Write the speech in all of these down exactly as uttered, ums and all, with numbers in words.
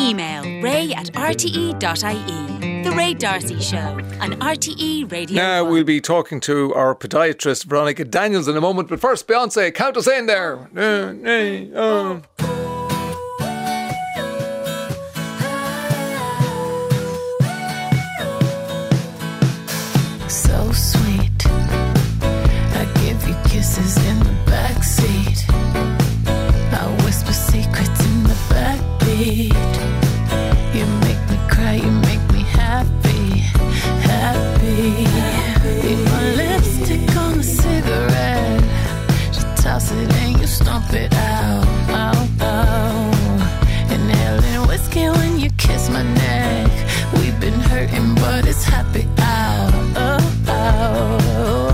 Email ray at r t e dot i e. The Ray D'Arcy Show on R T E Radio Now one. we'll be talking to our podiatrist Veronica Daniels in a moment, but first Beyonce, count us in there. Uh, uh, uh. So sweet, I give you kisses in the backseat. I whisper secrets in the backbeat. You make me cry, you make me happy, happy. Leave my lipstick on a cigarette. Just toss it and you stomp it out, out, out. Inhaling whiskey when you kiss my neck. We've been hurting, but it's happy out, oh, oh.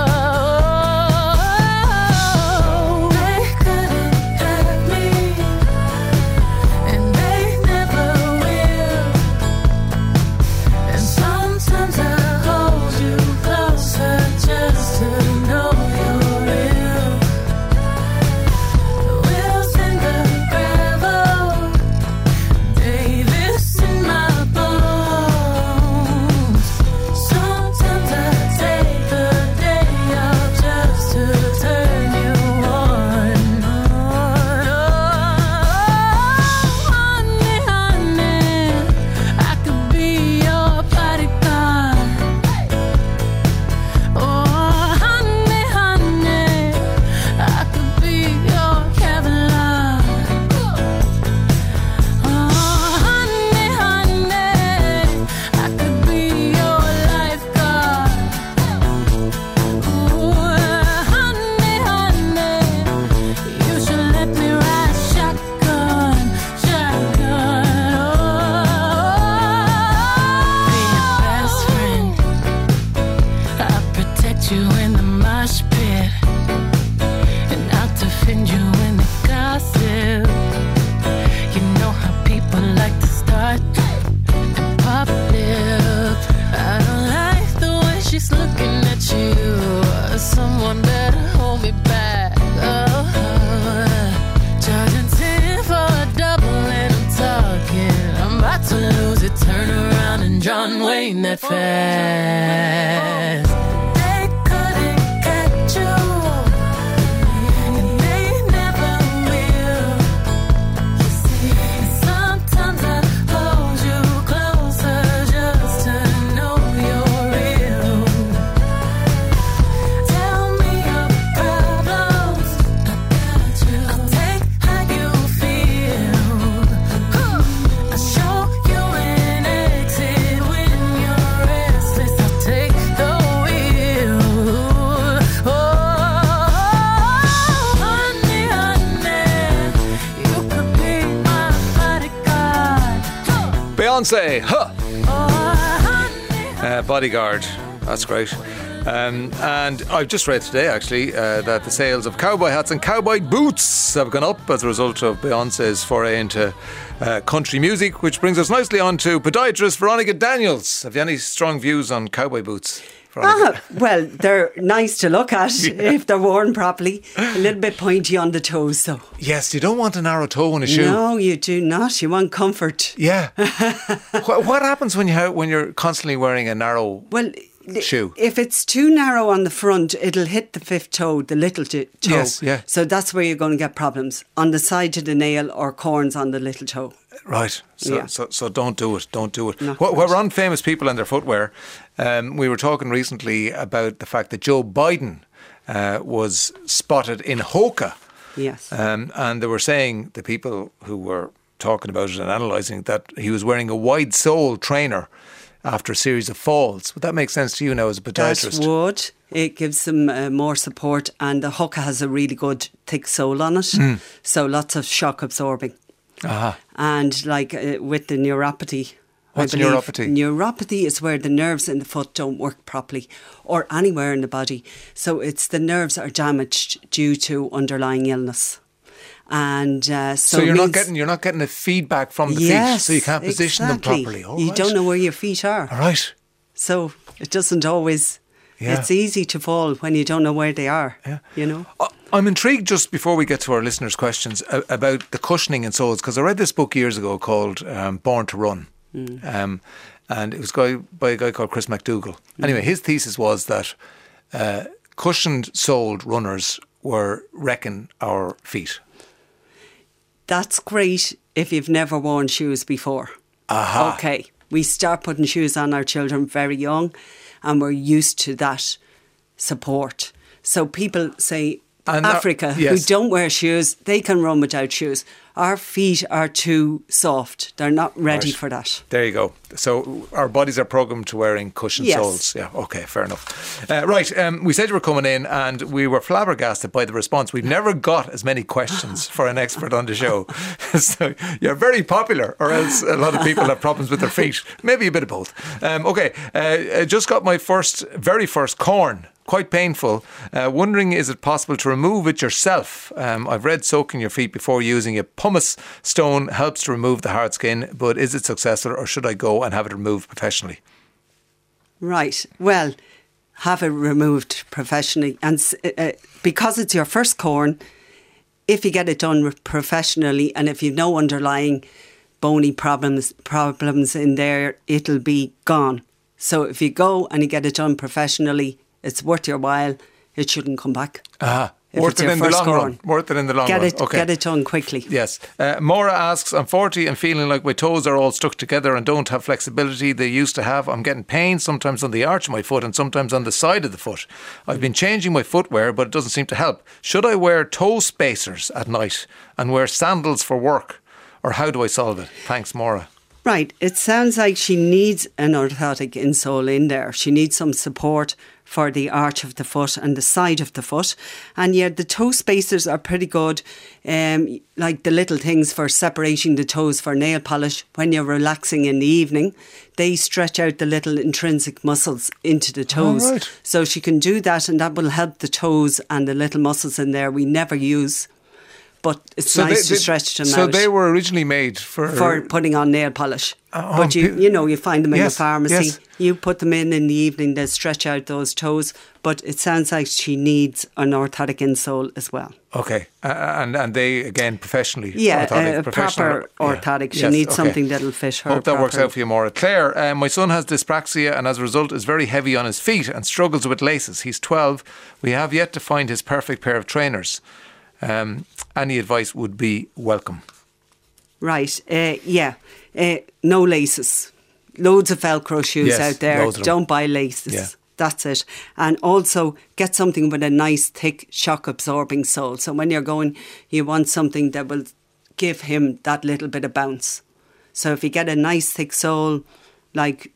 Beyonce, huh? Uh, Bodyguard, that's great. Um, and I've just read today actually uh, that the sales of cowboy hats and cowboy boots have gone up as a result of Beyonce's foray into uh, country music, which brings us nicely on to podiatrist Veronica Daniels. Have you any strong views on cowboy boots? Ah, well, they're nice to look at yeah. if they're worn properly. A little bit pointy on the toes, though. Yes, you don't want a narrow toe in a shoe. No, you do not. You want comfort. Yeah. what, what happens when you have, when you're constantly wearing a narrow well, shoe? If it's too narrow on the front, it'll hit the fifth toe, the little t- toe. Yes, yeah. So that's where you're going to get problems on the side of the nail or corns on the little toe. Right, so, yeah. so so don't do it, don't do it. Not While we're on famous people and their footwear, um, we were talking recently about the fact that Joe Biden uh, was spotted in Hoka. Yes. Um, and they were saying, the people who were talking about it and analysing, that he was wearing a wide sole trainer after a series of falls. Would that make sense to you now as a podiatrist? That would. It gives them uh, more support, and the Hoka has a really good thick sole on it, mm. so lots of shock absorbing. Uh-huh. And like uh, with the neuropathy. What's neuropathy? Neuropathy is where the nerves in the foot don't work properly or anywhere in the body. So it's the nerves are damaged due to underlying illness. And uh, so, so you're not getting you're not getting the feedback from the yes, feet, so you can't position exactly. them properly. All you right. don't know where your feet are. All right. So it doesn't always. Yeah. It's easy to fall when you don't know where they are. Yeah. You know. Uh, I'm intrigued, just before we get to our listeners' questions, a- about the cushioning in soles, because I read this book years ago called um, Born to Run. Mm. Um, and it was guy, by a guy called Chris McDougall. Mm. Anyway, his thesis was that uh, cushioned soled runners were wrecking our feet. That's great if you've never worn shoes before. Aha. Okay. We start putting shoes on our children very young, and we're used to that support. So people say, And Africa, that, yes. who don't wear shoes, they can run without shoes. Our feet are too soft. They're not ready Right. for that. There you go. So our bodies are programmed to wearing cushioned Yes. soles. Yeah, okay, fair enough. Uh, right, um, we said you were coming in and we were flabbergasted by the response. We've never got as many questions for an expert on the show. So you're very popular, or else a lot of people have problems with their feet. Maybe a bit of both. Um, okay, uh, I just got my first, very first corn. Quite painful. Uh, wondering, is it possible to remove it yourself? Um, I've read soaking your feet before using it. Pumice stone helps to remove the hard skin, but is it successful, or should I go and have it removed professionally? Right. Well, have it removed professionally. And uh, because it's your first corn, if you get it done professionally, and if you've no underlying bony problems problems in there, it'll be gone. So if you go and you get it done professionally, it's worth your while. It shouldn't come back. Ah, If worth it's it your in the first long corn. run. Worth it in the long Get run. it, Okay. get it done quickly. Yes. Uh, Maura asks, I'm forty and feeling like my toes are all stuck together and don't have flexibility they used to have. I'm getting pain sometimes on the arch of my foot and sometimes on the side of the foot. I've been changing my footwear, but it doesn't seem to help. Should I wear toe spacers at night and wear sandals for work? Or how do I solve it? Thanks, Maura. Right. It sounds like she needs an orthotic insole in there. She needs some support for the arch of the foot and the side of the foot. And yeah, the toe spacers are pretty good. Um, like the little things for separating the toes for nail polish. When you're relaxing in the evening, they stretch out the little intrinsic muscles into the toes. Oh, right. So she can do that, and that will help the toes and the little muscles in there we never use. But it's So nice they- to they- stretch them So out. they were originally made for... For putting on nail polish. Oh, but you pe- you know, you find them in Yes, the pharmacy. yes. You put them in in the evening, they stretch out those toes. But it sounds like she needs an orthotic insole as well. Okay. Uh, and and they, again, professionally? Yeah, orthotic, a professional- proper orthotic. She Yes, needs okay. something that'll fit her Hope that works properly. out for you, Maura. Claire, uh, my son has dyspraxia and as a result is very heavy on his feet and struggles with laces. He's twelve. We have yet to find his perfect pair of trainers. Um, any advice would be welcome. Right, uh, yeah. Uh, no laces. Loads of Velcro shoes Yes, out there. loads of them. Don't buy laces. Yeah. That's it. And also get something with a nice, thick, shock absorbing sole. So when you're going, you want something that will give him that little bit of bounce. So if you get a nice, thick sole, like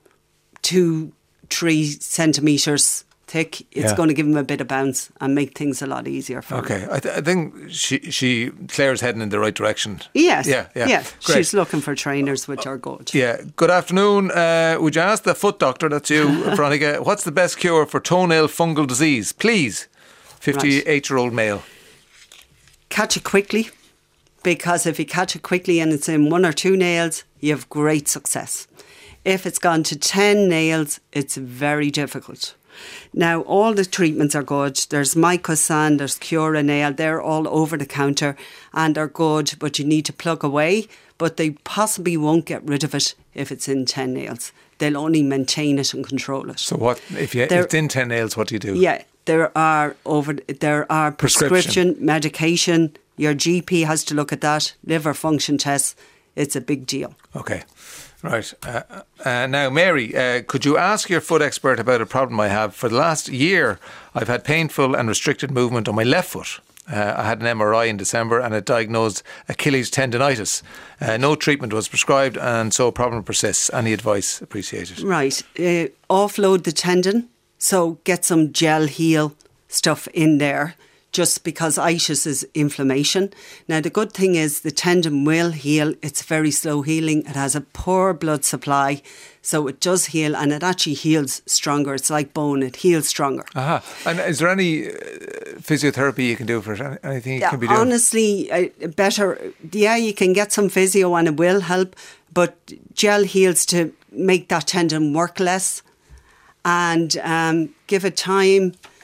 two, three centimetres thick, it's Yeah. going to give him a bit of bounce and make things a lot easier for him. Okay. I, th- I think she, she, Claire's heading in the right direction. Yes. Yeah, yeah. yeah. Great. She's looking for trainers which are good. Yeah. Good afternoon. Uh, would you ask the foot doctor, that's you, Veronica, what's the best cure for toenail fungal disease? Please. fifty-eight-year-old male. Catch it quickly, because if you catch it quickly and it's in one or two nails, you have great success. If it's gone to ten nails, it's very difficult. Now, all the treatments are good. There's Mycosan, there's Cura Nail. They're all over the counter and are good, but you need to plug away. But they possibly won't get rid of it if it's in ten nails. They'll only maintain it and control it. So what, if you, There- it's in ten nails, what do you do? Yeah, there are over there are prescription, Prescription. medication. Your G P has to look at that. Liver function tests. It's a big deal. Okay. Right. Uh, uh, now, Mary, uh, could you ask your foot expert about a problem I have? For the last year, I've had painful and restricted movement on my left foot. Uh, I had an M R I in December and it diagnosed Achilles tendonitis. Uh, no treatment was prescribed and so problem persists. Any advice appreciated? Right. Uh, offload the tendon. So get some gel heal stuff in there, just because itis is inflammation. Now, the good thing is the tendon will heal. It's very slow healing. It has a poor blood supply, so it does heal, and it actually heals stronger. It's like bone. It heals stronger. Aha. And is there any uh, physiotherapy you can do for it? Any- Anything you Yeah, can be doing? honestly, uh, better. Yeah, you can get some physio and it will help, but gel heals to make that tendon work less, and um, give it time.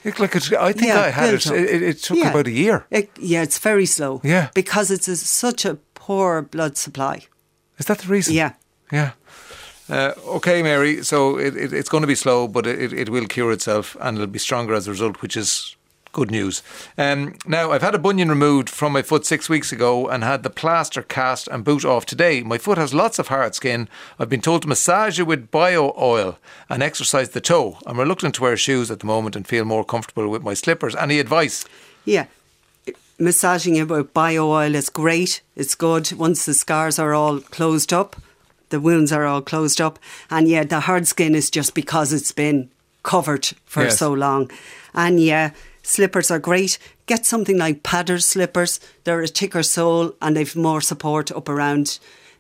It, like it, I think Yeah, I had it, built up. it. It took Yeah. about a year. It, yeah, it's very slow. Yeah. Because it's a, such a poor blood supply. Is that the reason? Yeah. Yeah. Uh, okay, Mary. So it, it, it's going to be slow, but it, it will cure itself, and it'll be stronger as a result, which is good news. Um, now, I've had a bunion removed from my foot six weeks ago and had the plaster cast and boot off today. My foot has lots of hard skin. I've been told to massage it with bio oil and exercise the toe. I'm reluctant to wear shoes at the moment and feel more comfortable with my slippers. Any advice? Yeah. Massaging it with bio oil is great. It's good once the scars are all closed up. The wounds are all closed up. And yeah, the hard skin is just because it's been covered for Yes. so long. And yeah, slippers are great. Get something like padded slippers. They're a thicker sole and they've more support up around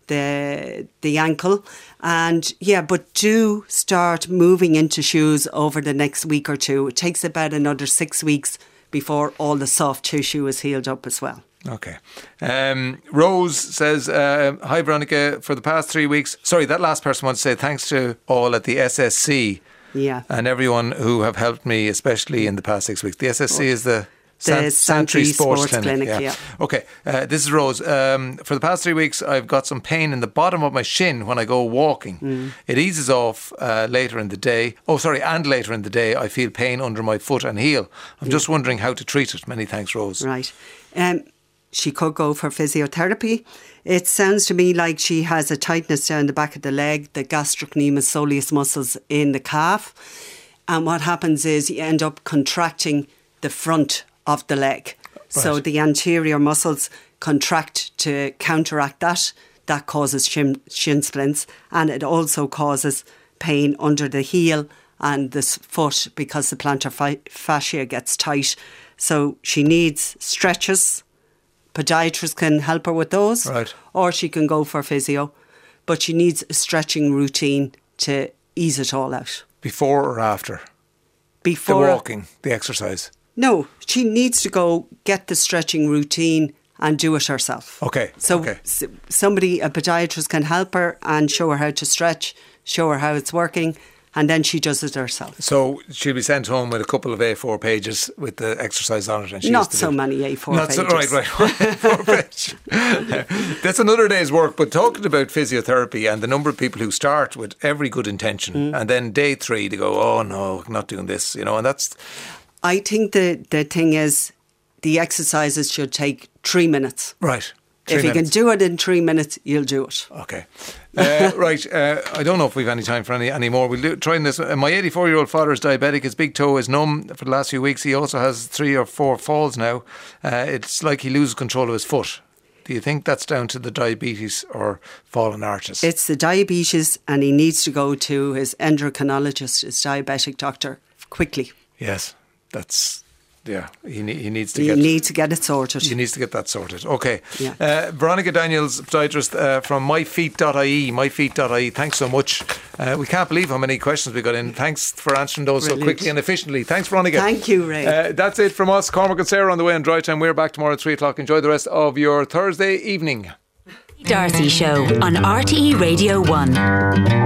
the the ankle. And yeah, but do start moving into shoes over the next week or two. It takes about another six weeks before all the soft tissue is healed up as well. Okay. Um, Rose says, uh, hi Veronica, for the past three weeks, sorry, that last person wants to say thanks to all at the S S C Yeah. and everyone who have helped me, especially in the past six weeks. The S S C is the... The Santry Sports Clinic, yeah. yeah. Okay, uh, this is Rose. Um, for the past three weeks, I've got some pain in the bottom of my shin when I go walking. Mm. It eases off uh, later in the day. Oh, sorry, and later in the day, I feel pain under my foot and heel. I'm just wondering how to treat it. Many thanks, Rose. Right. Um, she could go for physiotherapy. It sounds to me like she has a tightness down the back of the leg, the gastrocnemius soleus muscles in the calf. And what happens is you end up contracting the front of the leg. So Right. the anterior muscles contract to counteract that. That causes shin, shin splints, and it also causes pain under the heel and this foot because the plantar fi- fascia gets tight. So she needs stretches. Podiatrists can help her with those. Right. Or she can go for physio. But she needs a stretching routine to ease it all out. Before or after? Before The walking, the exercise. No, she needs to go get the stretching routine and do it herself. Okay, So okay. s- somebody, a podiatrist can help her and show her how to stretch, show her how it's working, and then she does it herself. So she'll be sent home with a couple of A four pages with the exercise on it. And she has Not to so do- many A four Not pages. So, right, right. Four page. That's another day's work. But talking about physiotherapy and the number of people who start with every good intention Mm. and then day three they go, oh no, I'm not doing this, you know, and that's... I think the, the thing is the exercises should take three minutes. Right. Three if you minutes. can do it in three minutes, you'll do it. Okay. Uh, right. Uh, I don't know if we've any time for any, any more. We'll do, try this. Uh, my eighty-four-year-old father is diabetic. His big toe is numb for the last few weeks. He also has three or four falls now. Uh, it's like he loses control of his foot. Do you think that's down to the diabetes or fallen arches? It's the diabetes, and he needs to go to his endocrinologist, his diabetic doctor, quickly. Yes. That's... Yeah, he ne- he needs to You get... need to get it sorted. He needs to get that sorted. Okay. Yeah. Uh, Veronica Daniels, podiatrist uh, from my feet dot I E, my feet dot I E. Thanks so much. Uh, we can't believe how many questions we got in. Thanks for answering those Brilliant. so quickly and efficiently. Thanks, Veronica. Thank you, Ray. Uh, that's it from us. Cormac and Sarah on the way on Dry Time. We're back tomorrow at three o'clock. Enjoy the rest of your Thursday evening. Darcy Show on R T E Radio one.